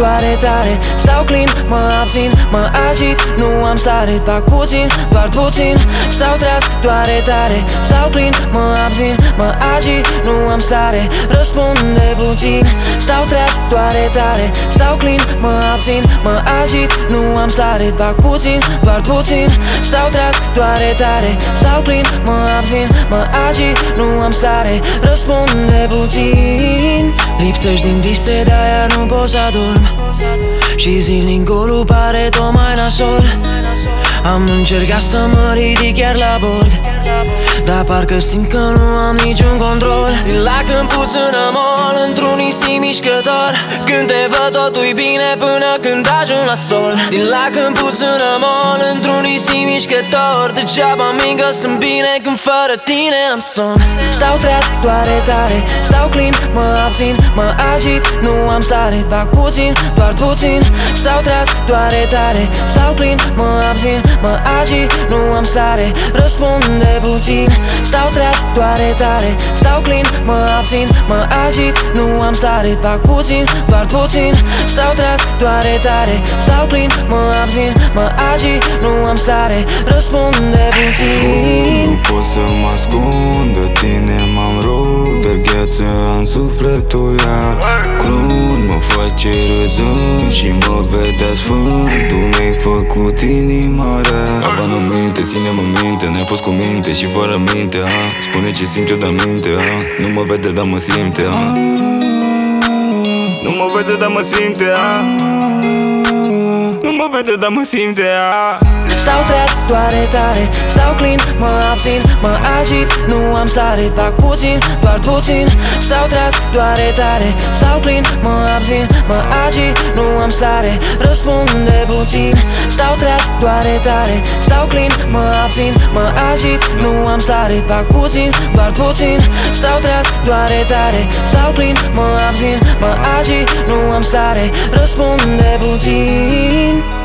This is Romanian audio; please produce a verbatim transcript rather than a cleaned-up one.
doare tare. Stau clean, mă abțin, mă agit, nu am stare. Fac puțin, doar puțin, stau treaz, doare tare. Stau clean, mă abțin, mă agit, nu am stare. Răspunde puțin, stau treaz, doare tare. Stau clean, mă abțin, mă agit, nu am stare. Fac puțin, doar puțin, stau treaz, doare tare. Stau clean, mă abțin, mă agit, nu am stare. Răspunde puțin. Lipsești din vise, de-aia nu pot să adorm. Și zilnic golul pare tot mai nasol. Am încercat să mă ridic chiar la bord, dar parcă simt că nu am niciun control. Din lacrimi puțină mol într-un nisip mișcător. Când te văd totul-i bine până când ajung la sol. Din lacrimi puțină mol într-un nisip mișcător. Degeaba mincă sunt bine când fără tine am somn. Stau treaz, doare tare. Stau clean, mă abțin, mă agit, nu am stare. Fac puțin, doar puțin, stau treaz, doare tare. Stau clean, mă abțin, mă agit, nu am stare. Răspunde puțin, stau treaz, doare tare. Stau clean, mă abțin, mă agit, nu am stare. Fac puțin, doar puțin, stau treaz, doare tare. Stau clean, mă abțin, mă agit, nu am stare. Răspunde puțin. Nu pot să mă ascund de tine, m-am rupt de gheață, am sufletul iar crud. Mă face râzând și mă vede sfânt. Tu mi-ai făcut inima rea. Aba nu minte, ține-mă minte, n-ai fost cu minte și fără minte, ha? Spune ce simt eu, dar minte, ha? Nu mă vede, dar mă simte, ha? Nu mă vede, dar mă simte, ha? Nu mă vede, dar mă simte, ha? Stau treaz, doare tare. Stau clean, mă abțin, mă agit, nu am stare. Fac puțin, doar puțin, stau treaz, doare tare. Stau clean, mă abțin, mă agit, nu am stare. Răspunde puțin, stau treaz, doare tare. Stau clean, mă abțin, mă agit, nu am stare. Fac puțin, doar puțin, stau treaz, doare tare. Stau clean, mă abțin, mă agit, nu am stare. Răspunde puțin.